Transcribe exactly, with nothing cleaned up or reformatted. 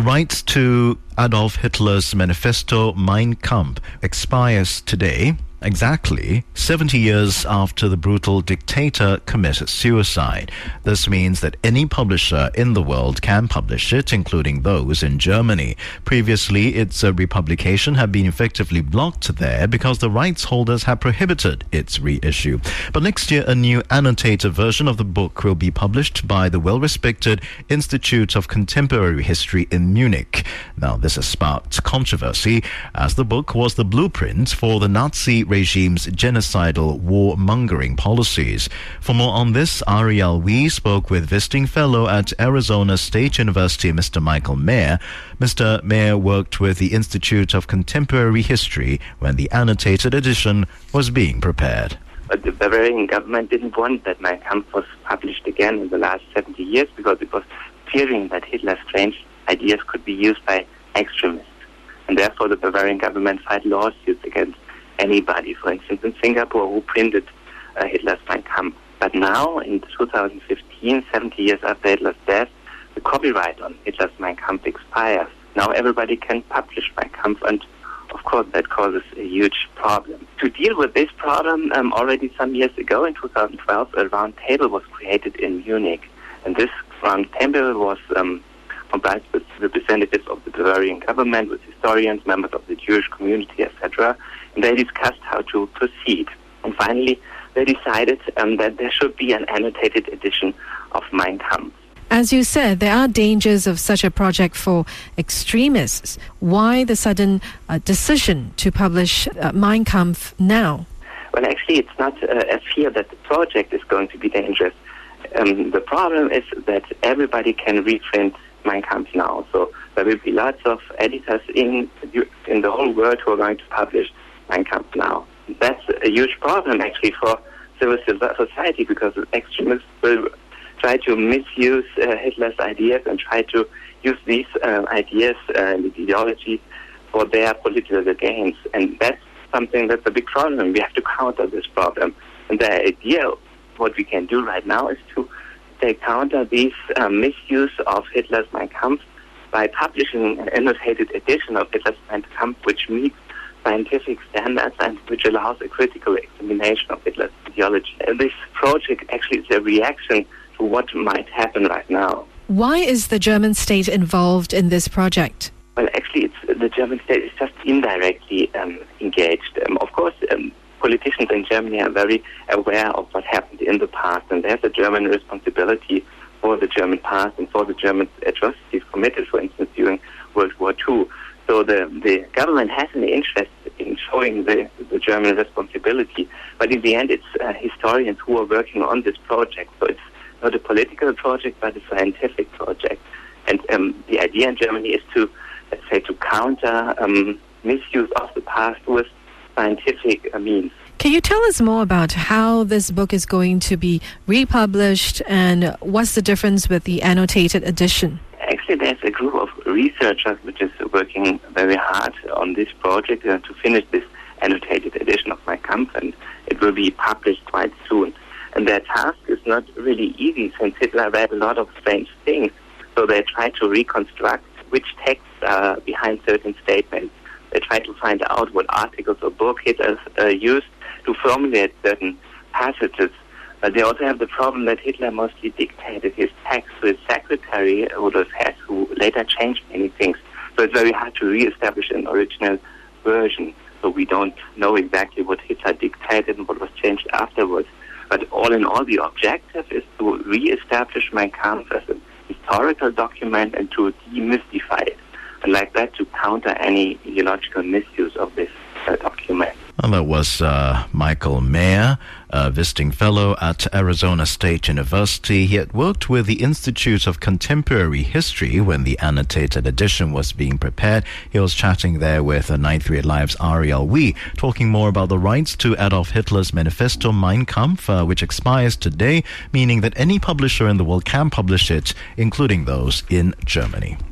The rights to Adolf Hitler's manifesto Mein Kampf expires today, exactly seventy years after the brutal dictator committed suicide. This means that any publisher in the world can publish it, including those in Germany. Previously, its uh, republication had been effectively blocked there because the rights holders had prohibited its reissue. But next year, a new annotated version of the book will be published by the well-respected Institute of Contemporary History in Munich. Now, this has sparked controversy, as the book was the blueprint for the Nazi regime's genocidal warmongering policies. For more on this, Ariel Wee spoke with visiting fellow at Arizona State University, Mister Michael Mayer. Mister Mayer worked with the Institute of Contemporary History when the annotated edition was being prepared. But the Bavarian government didn't want that Mein Kampf was published again in the last seventy years because it was fearing that Hitler's strange ideas could be used by extremists. And therefore the Bavarian government filed lawsuits against anybody, for instance, in Singapore, who printed uh, Hitler's Mein Kampf. But now, in two thousand fifteen, seventy years after Hitler's death, the copyright on Hitler's Mein Kampf expires. Now everybody can publish Mein Kampf, and of course that causes a huge problem. To deal with this problem, um, already some years ago, in two thousand twelve, a round table was created in Munich. And this round table was um, comprised with representatives of the Bavarian government, with historians, members of the Jewish community, et cetera. And they discussed how to proceed. And finally, they decided um, that there should be an annotated edition of Mein Kampf. As you said, there are dangers of such a project for extremists. Why the sudden uh, decision to publish uh, Mein Kampf now? Well, actually, it's not uh, a fear that the project is going to be dangerous. Um, the problem is that everybody can reprint Mein Kampf now. So there will be lots of editors in in the whole world who are going to publish Mein Kampf now. That's a huge problem, actually, for civil society, because extremists will try to misuse uh, Hitler's ideas and try to use these uh, ideas and uh, ideology for their political gains. And that's something that's a big problem. We have to counter this problem. And the idea, what we can do right now, is to they counter these uh, misuse of Hitler's Mein Kampf by publishing an annotated edition of Hitler's Mein Kampf, which meets scientific standards and which allows a critical examination of Hitler's ideology. And this project actually is a reaction to what might happen right now. Why is the German state involved in this project? Well, actually, it's, the German state is just indirectly um, engaged. Um, of course, um, politicians in Germany are very aware of what happened in the past, and there's a German responsibility for the German past and for the German atrocities committed, for instance, during World War Two. So the, the government has an interest in showing the, the German responsibility, but in the end it's uh, historians who are working on this project. So it's not a political project, but a scientific project. And um, the idea in Germany is to, let's say, to counter um, misuse of the past with scientific uh, means. Can you tell us more about how this book is going to be republished and what's the difference with the annotated edition? Actually, there's a group of researchers which is working very hard on this project uh, to finish this annotated edition of Mein Kampf, and it will be published quite soon. And their task is not really easy, since Hitler read a lot of strange things. So they try to reconstruct which texts are behind certain statements. They try to find out what articles or book Hitler uh, used to formulate certain passages. But they also have the problem that Hitler mostly dictated his text to his secretary, Rudolf Hess, who later changed many things. So it's very hard to re-establish an original version. So we don't know exactly what Hitler dictated and what was changed afterwards. But all in all, the objective is to re-establish Mein Kampf as a historical document and to demystify it. And like that, to counter any ideological misuse of this uh, document. And that was uh, Michael Mayer, a visiting fellow at Arizona State University. He had worked with the Institute of Contemporary History when the annotated edition was being prepared. He was chatting there with uh, nine three eight Live's Ariel Wee, talking more about the rights to Adolf Hitler's manifesto Mein Kampf, uh, which expires today, meaning that any publisher in the world can publish it, including those in Germany.